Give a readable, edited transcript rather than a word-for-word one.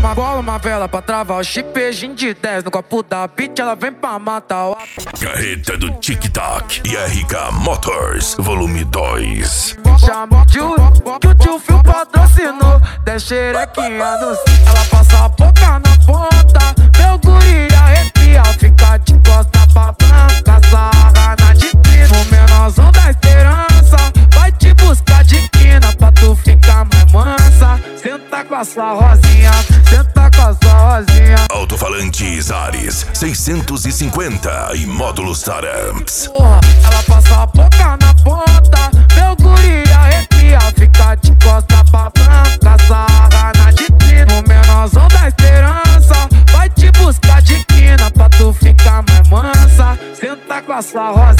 bola, uma vela pra travar o chipejinho de 10. No copo da beat ela vem pra matar o... Carreta do TikTok e RK Motors, volume 2. Chama que o tio Phil patrocinou. 10 xerequinha no... Ela passa a boca na ponta, meu guri arrepia. Fica de costa pra branca, sarra na tiquina. O menorzão da esperança vai te buscar de quina pra tu ficar mais mansa. Senta com a sua rosinha, senta com a sua rosinha. Alto-falantes Ares 650 e módulos Taramps. Ela passa a boca na ponta, meu guri arrepia. Fica de costa pra branca, sarra na tiquina. O menorzão da esperança vai te buscar de quina pra tu ficar mais mansa. Senta com a sua rosinha.